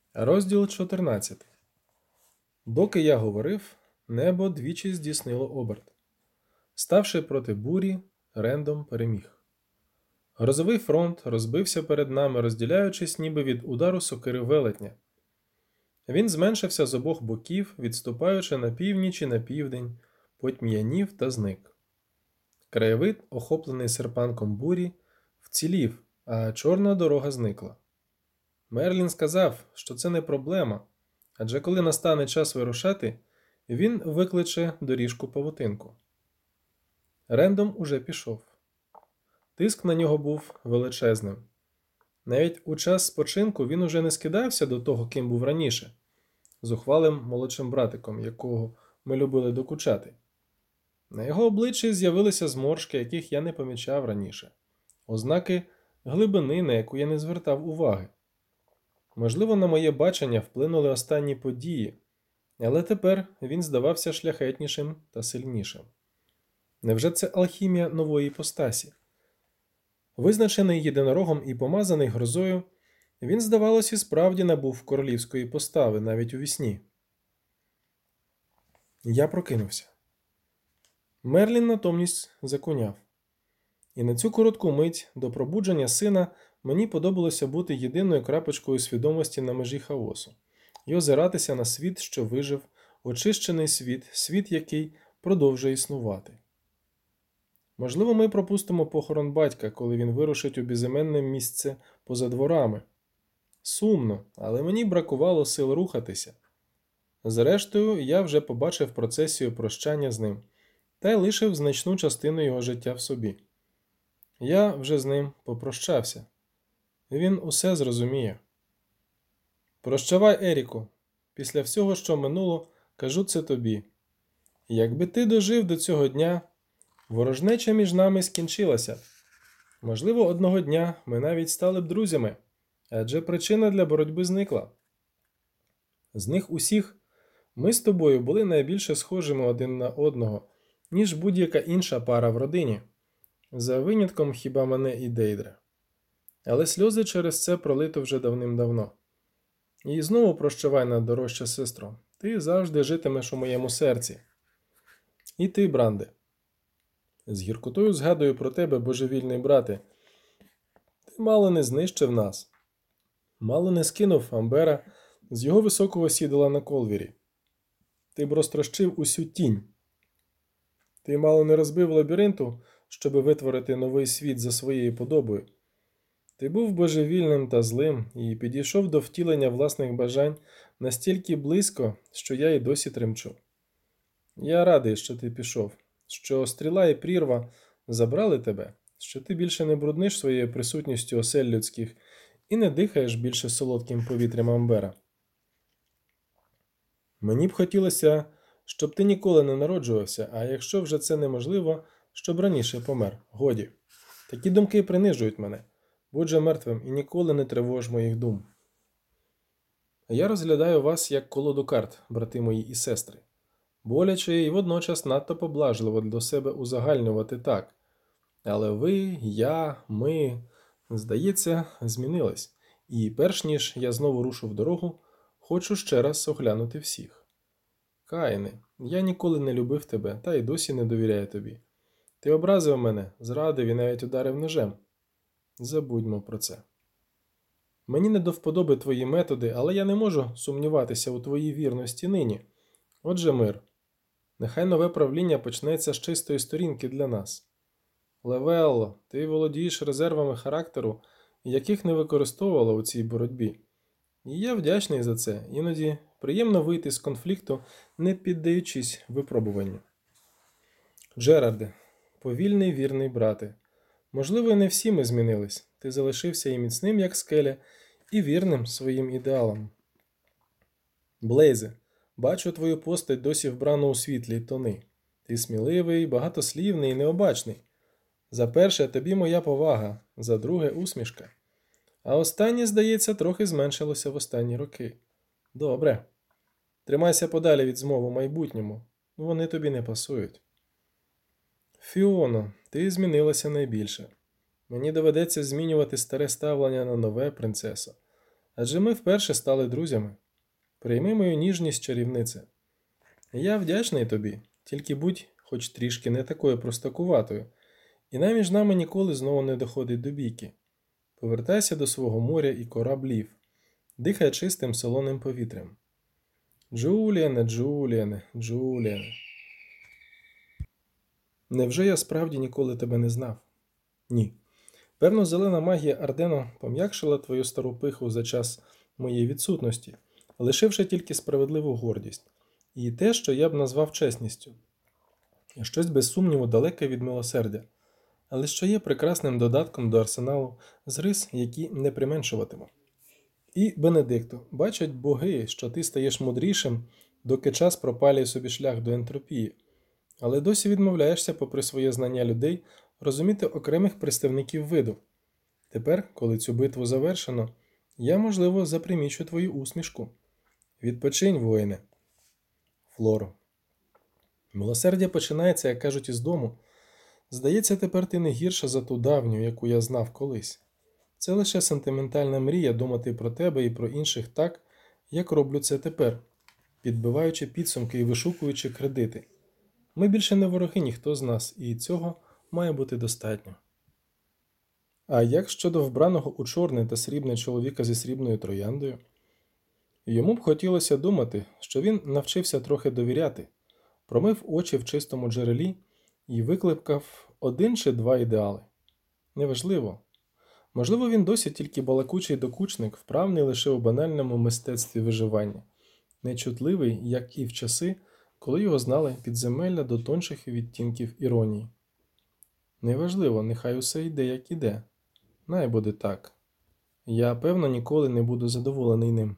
Розділ 14. Доки я говорив, небо двічі здійснило оберт. Ставши проти бурі, Рендом переміг. Грозовий фронт розбився перед нами, розділяючись ніби від удару сокири велетня. Він зменшився з обох боків, відступаючи на північ і на південь, потьм'янів та зник. Краєвид, охоплений серпанком бурі, вцілів, а чорна дорога зникла. Мерлін сказав, що це не проблема, адже коли настане час вирушати, він викличе доріжку-павутинку. Рендом уже пішов. Тиск на нього був величезним. Навіть у час спочинку він уже не скидався до того, ким був раніше, зухвалим молодшим братиком, якого ми любили докучати. На його обличчі з'явилися зморшки, яких я не помічав раніше, ознаки глибини, на яку я не звертав уваги. Можливо, на моє бачення вплинули останні події, але тепер він здавався шляхетнішим та сильнішим. Невже це алхімія нової іпостасі? Визначений єдинорогом і помазаний грозою, він, здавалось, і справді набув королівської постави навіть у вісні. Я прокинувся. Мерлін натомість закуняв. І на цю коротку мить до пробудження сина мені подобалося бути єдиною крапочкою свідомості на межі хаосу і озиратися на світ, що вижив, очищений світ, світ, який продовжує існувати. Можливо, ми пропустимо похорон батька, коли він вирушить у безіменне місце поза дворами. Сумно, але мені бракувало сил рухатися. Зрештою, я вже побачив процесію прощання з ним та й лишив значну частину його життя в собі. Я вже з ним попрощався. Він усе зрозуміє. Прощавай, Еріку. Після всього, що минуло, кажу це тобі. Якби ти дожив до цього дня, ворожнеча між нами скінчилася. Можливо, одного дня ми навіть стали б друзями, адже причина для боротьби зникла. З них усіх ми з тобою були найбільше схожими один на одного, ніж будь-яка інша пара в родині. За винятком хіба мене і Дейдра. Але сльози через це пролито вже давним-давно. І знову прощавай, найдорожча сестро, ти завжди житимеш у моєму серці. І ти, Бранде. З гіркотою згадую про тебе, божевільний брате. Ти мало не знищив нас. Мало не скинув Амбера з його високого сідала на колвірі. Ти б розтрощив усю тінь. Ти мало не розбив лабіринту, щоби витворити новий світ за своєю подобою. Ти був божевільним та злим і підійшов до втілення власних бажань настільки близько, що я й досі тремчу. Я радий, що ти пішов, що стріла і прірва забрали тебе, що ти більше не брудниш своєю присутністю осель людських і не дихаєш більше солодким повітрям Амбера. Мені б хотілося, щоб ти ніколи не народжувався, а якщо вже це неможливо, щоб раніше помер. Годі. Такі думки принижують мене. Будь же мертвим і ніколи не тривож моїх дум. Я розглядаю вас як колоду карт, брати мої і сестри. Боляче і водночас надто поблажливо до себе узагальнювати так. Але ви, я, ми, здається, змінились. І перш ніж я знову рушу в дорогу, хочу ще раз оглянути всіх. Каїне, я ніколи не любив тебе, та й досі не довіряю тобі. Ти образив мене, зрадив і навіть ударив ножем. Забудьмо про це. Мені не до вподоби твої методи, але я не можу сумніватися у твоїй вірності нині. Отже, мир. Нехай нове правління почнеться з чистої сторінки для нас. Левелло, ти володієш резервами характеру, яких не використовувала у цій боротьбі. І я вдячний за це, іноді приємно вийти з конфлікту, не піддаючись випробуванню. Джерарде, повільний вірний брате, можливо, не всі ми змінились, ти залишився і міцним, як скеля, і вірним своїм ідеалам. Блейзе, бачу твою постать досі вбрану у світлі тони. Ти сміливий, багатослівний і необачний. За перше, тобі моя повага, за друге – усмішка. А останнє, здається, трохи зменшилося в останні роки. Добре. Тримайся подалі від змов у майбутньому. Вони тобі не пасують. Фіоно, ти змінилася найбільше. Мені доведеться змінювати старе ставлення на нове, принцесо. Адже ми вперше стали друзями. Прийми мою ніжність, чарівнице. Я вдячний тобі, тільки будь хоч трішки не такою простакуватою, і нам між нами ніколи знову не доходить до бійки. Повертайся до свого моря і кораблів, дихай чистим солоним повітрям. Джуліане, Джуліане, Джуліане. Невже я справді ніколи тебе не знав? Ні. Певно, зелена магія Ардено пом'якшила твою стару пиху за час моєї відсутності, лишивши тільки справедливу гордість і те, що я б назвав чесністю. Щось без сумніву далеке від милосердя, але що є прекрасним додатком до арсеналу з рис, які не применшуватиму. І, Бенедикту, бачать боги, що ти стаєш мудрішим, доки час пропалює собі шлях до ентропії, але досі відмовляєшся, попри своє знання людей, розуміти окремих представників виду. Тепер, коли цю битву завершено, я, можливо, запримічу твою усмішку. Відпочинь, воїне. Флоро. Милосердя починається, як кажуть, із дому. Здається, тепер ти не гірша за ту давню, яку я знав колись. Це лише сентиментальна мрія думати про тебе і про інших так, як роблю це тепер, підбиваючи підсумки і вишукуючи кредити. Ми більше не вороги ніхто з нас, і цього має бути достатньо. А як щодо вбраного у чорне та срібне чоловіка зі срібною трояндою? Йому б хотілося думати, що він навчився трохи довіряти, промив очі в чистому джерелі і викликав один чи два ідеали. Неважливо. Можливо, він досі тільки балакучий докучник, вправний лише у банальному мистецтві виживання, нечутливий, як і в часи, коли його знали підземелля до тонших відтінків іронії. Неважливо, нехай усе йде, як іде. Най буде так. Я, певно, ніколи не буду задоволений ним.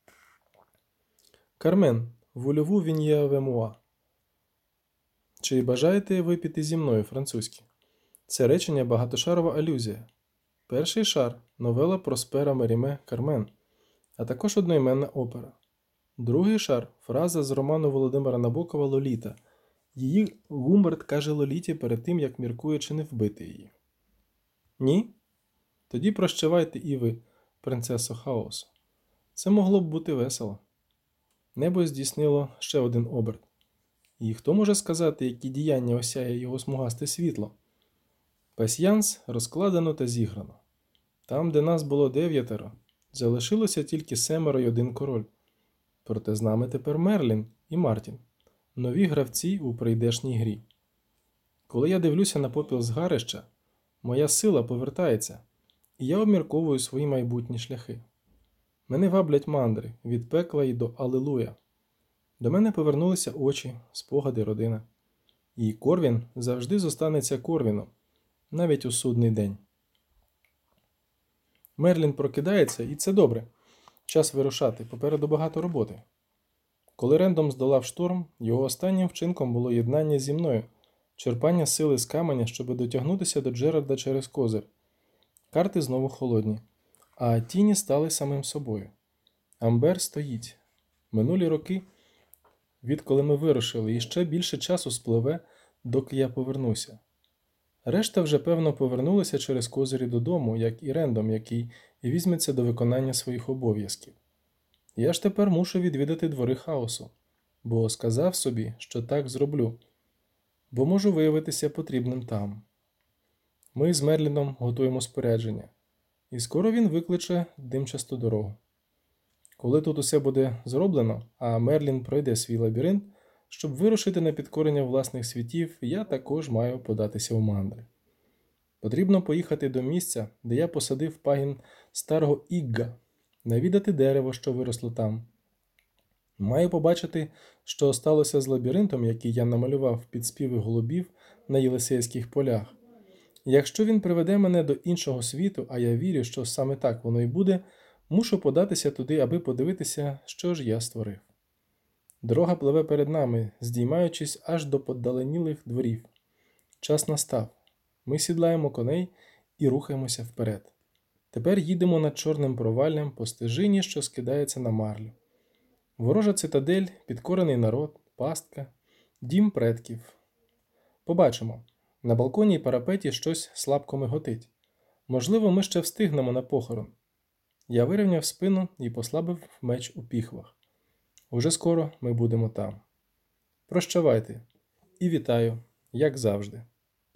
Кармен, вольову він'є вемуа. Чи бажаєте випіти зі мною французьке? Це речення багатошарова алюзія. Перший шар – новела Проспера Меріме «Кармен», а також одноіменна опера. Другий шар – фраза з роману Володимира Набокова «Лоліта». Її Гумберт каже Лоліті перед тим, як міркує, чи не вбити її. Ні? Тоді прощавайте і ви, принцесо хаосу. Це могло б бути весело. Небо здійснило ще один оберт. І хто може сказати, які діяння осяє його смугасте світло? Пасьянс розкладено та зіграно. Там, де нас було 9, залишилося тільки 7 й 1 король. Проте з нами тепер Мерлін і Мартін, нові гравці у прийдешній грі. Коли я дивлюся на попіл згарища, моя сила повертається, і я обмірковую свої майбутні шляхи. Мене ваблять мандри, від пекла й до Алілуя. До мене повернулися очі, спогади, родина. І Корвін завжди зостанеться Корвіном, навіть у судний день. Мерлін прокидається, і це добре. Час вирушати, попереду багато роботи. Коли Рендом здолав шторм, його останнім вчинком було єднання зі мною, черпання сили з каменя, щоб дотягнутися до Джерарда через козир. Карти знову холодні, а тіні стали самим собою. Амбер стоїть. Минулі роки, відколи ми вирушили, і ще більше часу спливе, доки я повернуся. Решта вже, певно, повернулися через козирі додому, як і Рендом, який візьметься до виконання своїх обов'язків. Я ж тепер мушу відвідати двори хаосу, бо сказав собі, що так зроблю, бо можу виявитися потрібним там. Ми з Мерліном готуємо спорядження, і скоро він викличе димчасту дорогу. Коли тут усе буде зроблено, а Мерлін пройде свій лабіринт, щоб вирушити на підкорення власних світів, я також маю податися в мандри. Потрібно поїхати до місця, де я посадив пагін старого Ігга, навідати дерево, що виросло там. Маю побачити, що сталося з лабіринтом, який я намалював під співи голубів на Єлисейських полях. Якщо він приведе мене до іншого світу, а я вірю, що саме так воно й буде, мушу податися туди, аби подивитися, що ж я створив. Дорога пливе перед нами, здіймаючись аж до поддаленілих дворів. Час настав. Ми сідлаємо коней і рухаємося вперед. Тепер їдемо над чорним проваллям по стежині, що скидається на марлю. Ворожа цитадель, підкорений народ, пастка, дім предків. Побачимо. На балконі й парапеті щось слабко миготить. Можливо, ми ще встигнемо на похорон. Я вирівняв спину і послабив меч у піхвах. Уже скоро ми будемо там. Прощавайте і вітаю, як завжди.